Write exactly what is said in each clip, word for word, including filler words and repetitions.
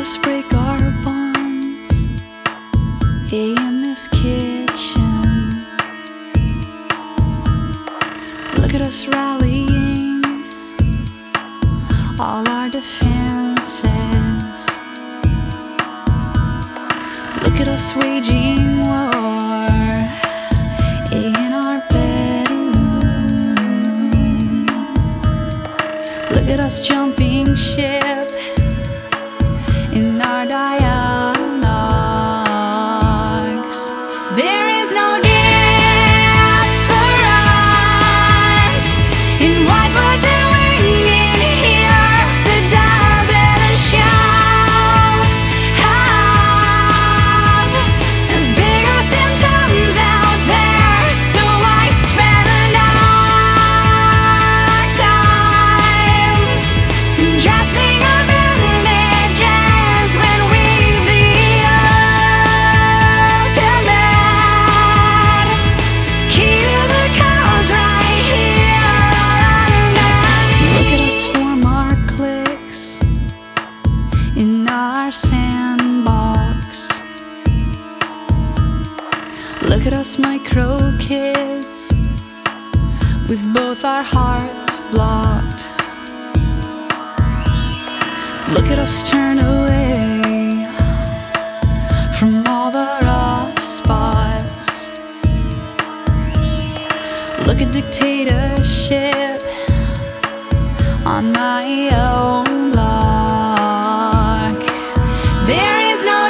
us break our bonds in this kitchen. Look at us rallying all our defenses. Look at us waging war in our bedroom. Look at us jumping ship in our dialogues. There is no difference in what we're doing in here. The doesn't show up. There's bigger symptoms out there, so I spend our time dressing up bandages when we've the ultimate key to the cause right here. Look at us form our cliques in our sandbox. Look at us micro kids with both our hearts blocked. Look at us turn away from all the rough spots. Look at dictatorship on my own block. There is no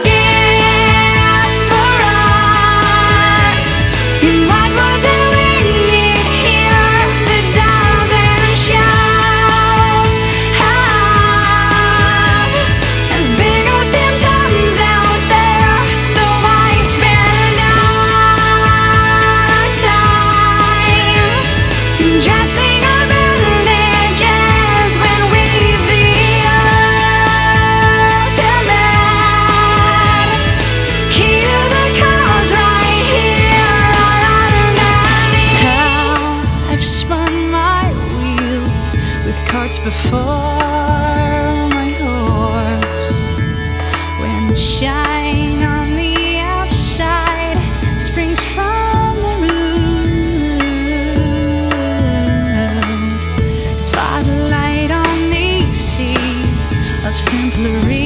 difference in what we're doing in here. That doesn't show up. There's bigger symptoms out there, so I spend our time dressing up bandages when we've the ultimate key to the cause right here. How I've spun my wheels with carts before my horse. When shine on the outside springs from the root, spotlight on these seeds of simpler